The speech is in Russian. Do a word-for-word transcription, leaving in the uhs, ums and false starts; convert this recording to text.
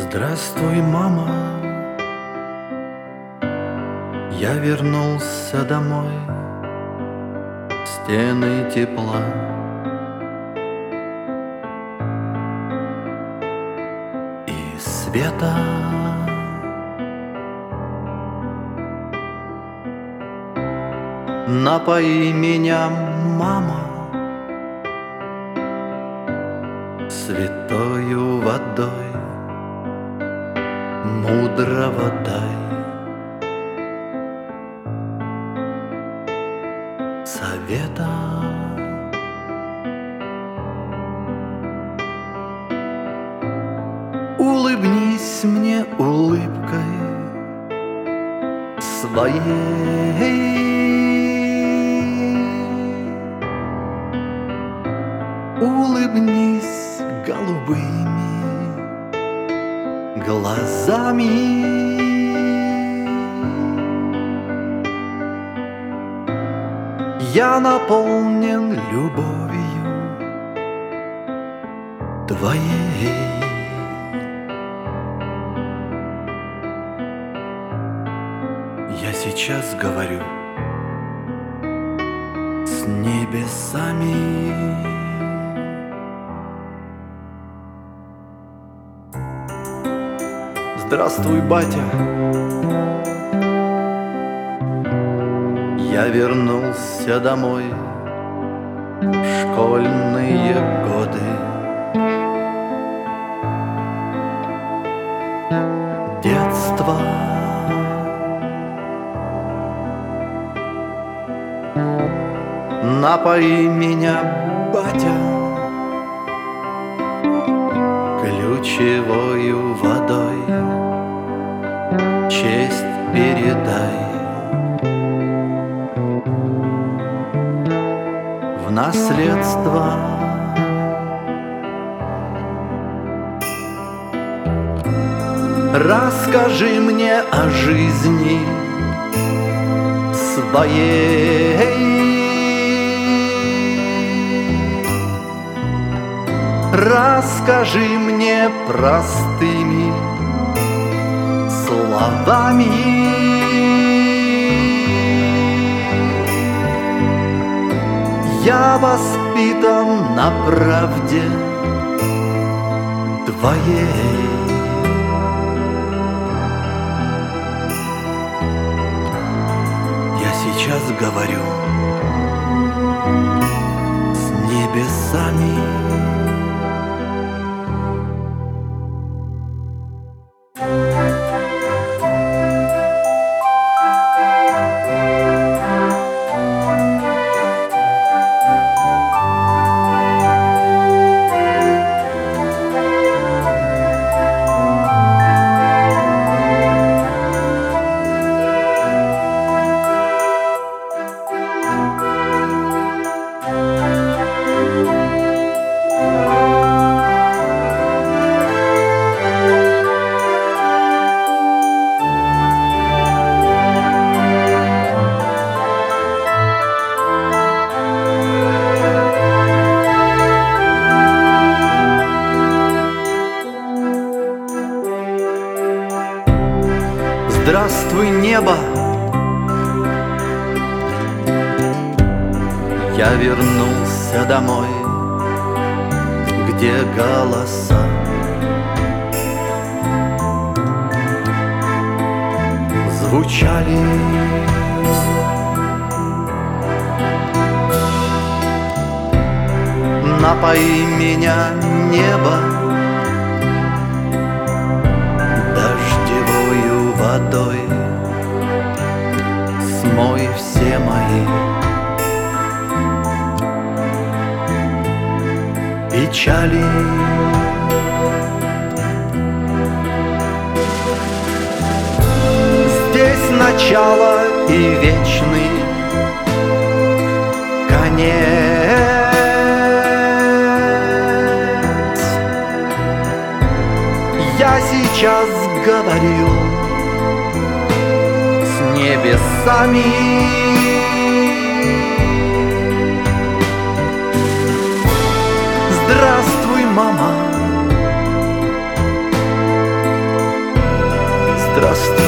Здравствуй, мама, я вернулся домой, в стены тепла. И света. Напои меня, мама, святою водой, мудрого дай совета. Улыбнись мне улыбкой своей, улыбнись голубыми глазами. Я наполнен любовью твоей. Я сейчас говорю с небесами. Здравствуй, батя, я вернулся домой в школьные годы. Детство. Напои меня, батя, ключевою водой, честь передай. В наследство. Расскажи мне о жизни своей. Расскажи мне простыми словами. Я воспитан на правде твоей. Я сейчас говорю с небесами. Здравствуй, небо, я вернулся домой, где голоса звучали. Напои меня, небо, дождевою водой, смой все мои печали. Здесь начало и вечный конец. Я сейчас говорю с небесами. Здравствуй, мама, возраст